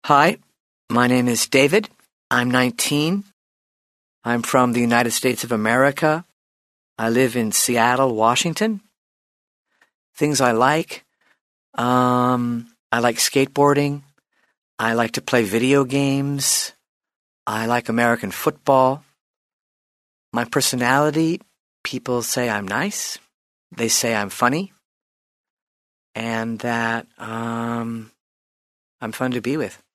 Hi, my name is David. I'm 19. I'm from the United States of America. I live in Seattle, Washington. Things I like. I like skateboarding. I like to play video games. I like American football. My personality, people say I'm nice. They say I'm funny. And that I'm fun to be with.